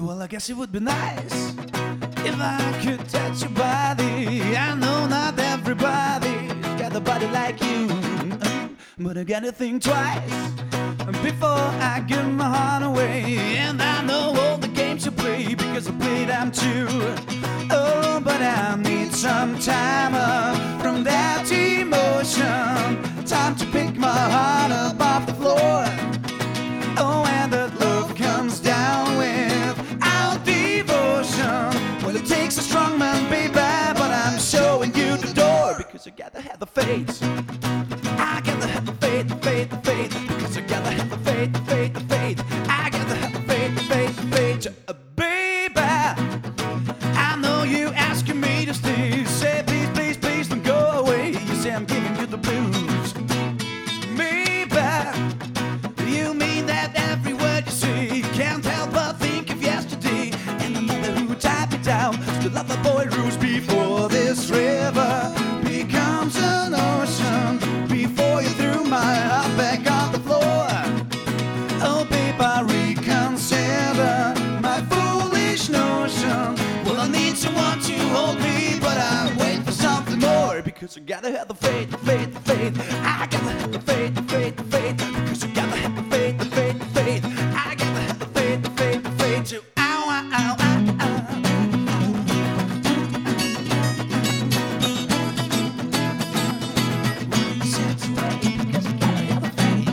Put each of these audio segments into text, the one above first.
Well, I guess it would be nice if I could touch your body. I know not everybody's got a body like you, but I gotta think twice before I give my heart away. And I know all the games you play because I play them too. Oh, but I need some time from that emotion. Time to pick my heart up off the floor. Oh, and that love comes down without devotion. Well, it takes a strong man, baby, but I'm showing you the door. Because I gotta have the faith. I gotta have the faith, the faith, the faith. Because I gotta have the faith, the faith, the faith. I gotta have the faith, the faith, the faith. Baby, I know you asking me to stay. Say please, please, please don't go away. You say I'm giving you the blues. Maybe you mean that every word you say. Can't help but think of yesterday and the mother who tied me down. Still love the boy rules before this river becomes an ocean. Before you threw my heart back on the floor. Oh, babe, I reconsider my foolish notion. Well, I need someone to hold me, but I wait for something more. Because I gotta have the faith, the faith, the faith. I gotta have the faith, the faith, the faith. Because I gotta have the faith, the faith, the faith. I gotta have the faith, the faith, the faith. To ow, ow, ow, ow, ow. Because I gotta have the faith.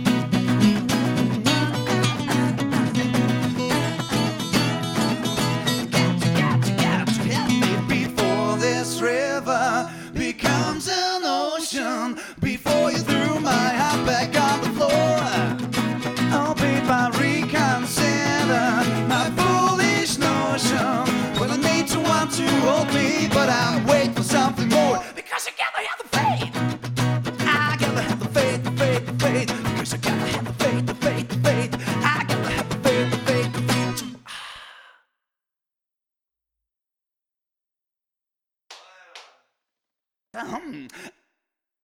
Got to help me before this river becomes an ocean. Before you threw my heart back on the floor. Oh, babe, I reconsider my foolish notion. Well, I need someone to hold me, but I wait for something more. Because I gotta have the faith. I gotta have the faith, the faith, the faith. Because I gotta have the faith, the faith, the faith. I gotta have the faith, the faith, the faith.